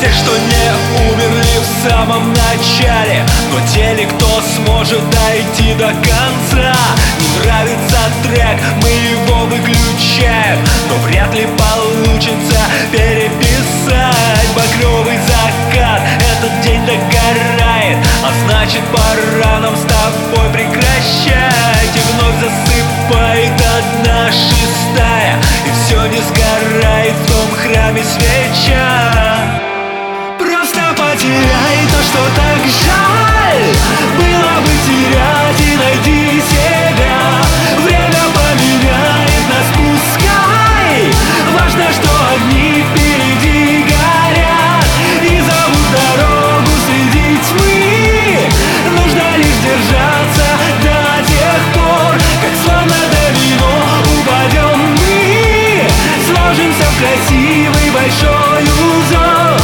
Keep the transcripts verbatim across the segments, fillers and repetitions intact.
тех, что не умерли в самом начале, но те ли, кто сможет дойти до конца. Не нравится трек, мы его выключаем, но вряд ли получится переписать. Багровый закат, этот день догорает, а значит пора нам с тобой прекращать. И вновь засыпает одна шестая, и все не сгорает в том храме свеча. Просто потеряй то, что так жаль было бы терять, и найди себя. Время поменяет нас, пускай. Важно, что огни впереди горят и зовут дорогу среди тьмы. Нужно лишь держаться до тех пор, как словно домино упадем мы. Сложимся в красивый большой узор.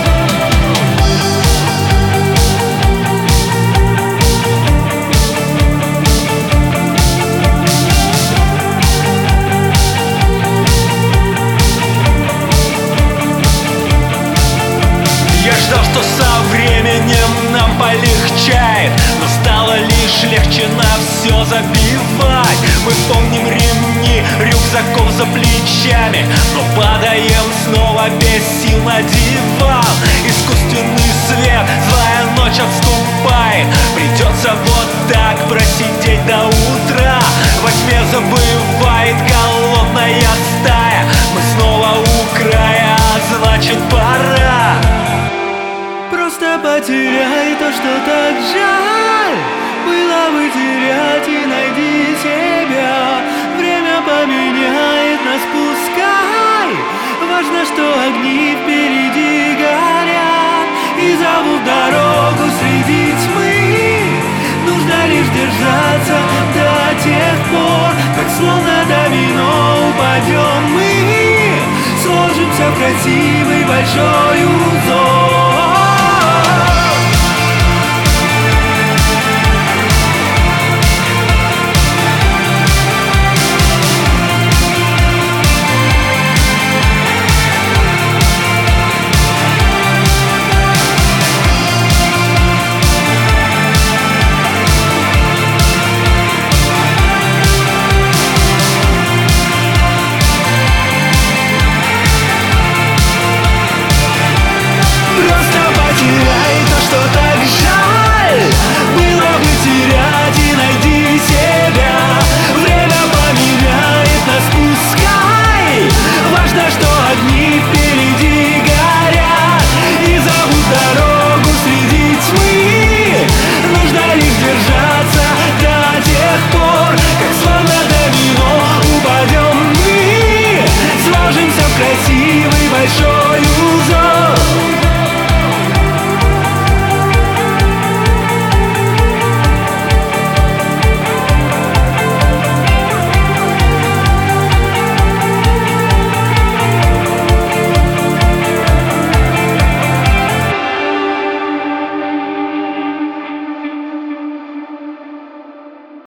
Что со временем нам полегчает, но стало лишь легче на все забивать. Мы помним ремни рюкзаков за плечами, но падаем снова без сил на диван. Искусственный свет, злая ночь отступает, придется вот так просидеть до утра. Во тьме забывает голодная стая, мы снова у края, а значит пора. Просто потеряй то, что так жаль было бы терять, и найди себя. Время поменяет нас, пускай. Важно, что огни впереди горят и зовут дорогу среди тьмы. Нужно лишь держаться до тех пор, как словно домино упадем мы. Сложимся в красивый большой